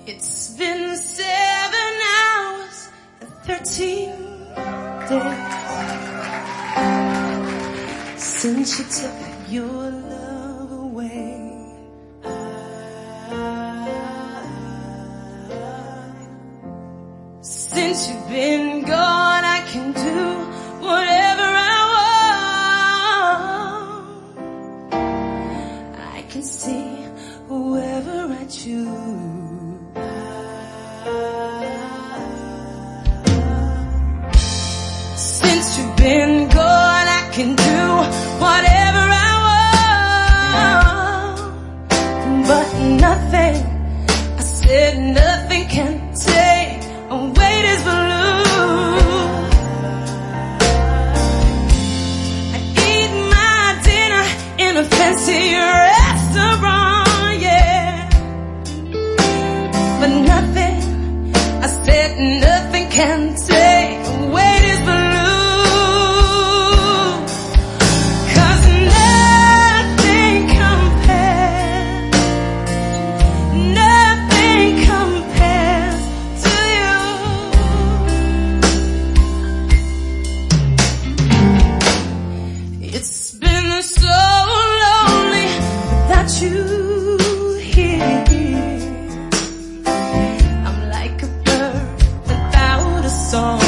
It's been 7 hours and 13 days since you took your love away. Since you've been gone, I can do whatever I want. I can see whoever I choose. Since you've been gone, I can do whatever I want. But nothing, I said nothing can take away this balloon. I eat my dinner in a fancy restaurant, yeah. But nothing, I said nothing can take away this balloon. It's been so lonely without you here. I'm like a bird without a song.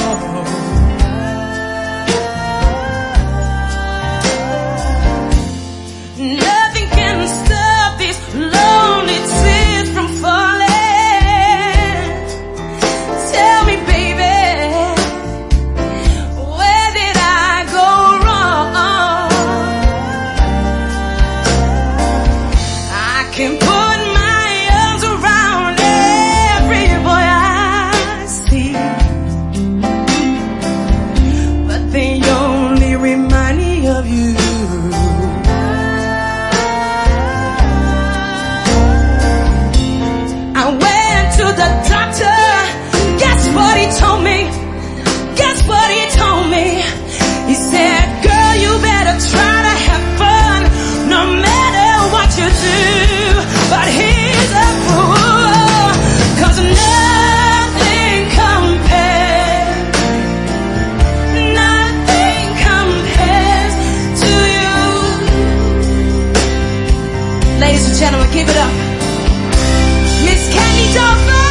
Nothing can stop these lonely tears from falling. Tell me, baby, where did I go wrong? I can put my arms around every boy I see, but they only remind me of you. I went to the doctor, guess what he told me? Guess what he told me? He said, girl, you better try to have fun, no matter what you do. But he's a fool, 'cause nothing compares to you. Ladies and gentlemen, give it up, Miss Candy Dulfer.